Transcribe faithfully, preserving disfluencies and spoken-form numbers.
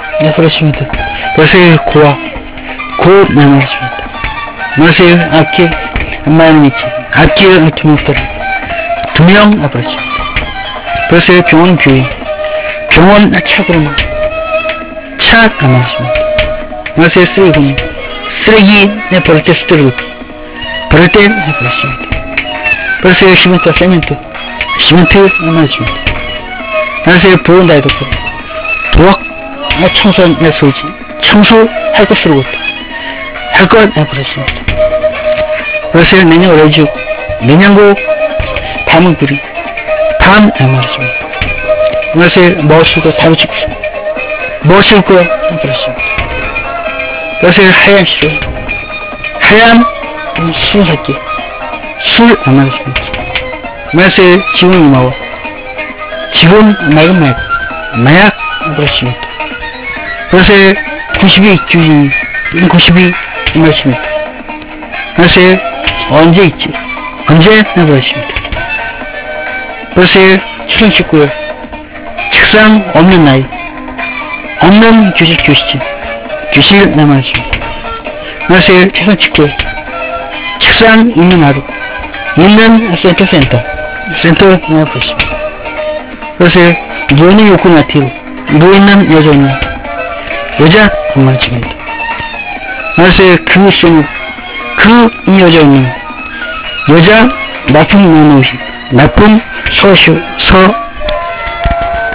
내버려십니다. 그것을 고와 고 내버려십니다. 그것을 악기 엄마는 있지 악기를 두명더라 두명 내버려십니다. 그것을 병원 교인 병원 착으로 착 내버려십니다. 그것을 쓰레기 쓰레기 내버릴 때 쓰레기 버릴 때 내버렸습니다. 그래서 시멘트, 세멘트, 시멘트 내버렸습니다. 그래서 부은다에도 부엌 청소한 내 소지 청소할 것으로 할 것 내버렸습니다. 그래서 내년 월주 내년고 밤은 구리 밤 내버렸습니다. 그래서 무엇이고 다루 찍고 무엇일 거 내버렸습니다. 그래서 하얀 시로 하얀 술 할게 술 안 마셨습니다. 그래서 지금 이마고 지금 맑은 마약 마약 마셨습니다. 그래서 구십이 주인 구십이 마셨습니다. 그래서 언제 있지 언제 마셨습니다. 그래서 천십구 일 책상 없는 나이 없는 교실 교실 교실 남아있습니다. 그래서 책상 칠구 일 책상 있는 하루 있는 센터 센터 센터 남아있습니다. 그래서 누워있는 욕구 나티로 누워있는 여자 없는 여자 남아있습니다. 그래서 그 쇼는 그 여자 없는 여자 나쁜 노노시 나쁜 서쇼 서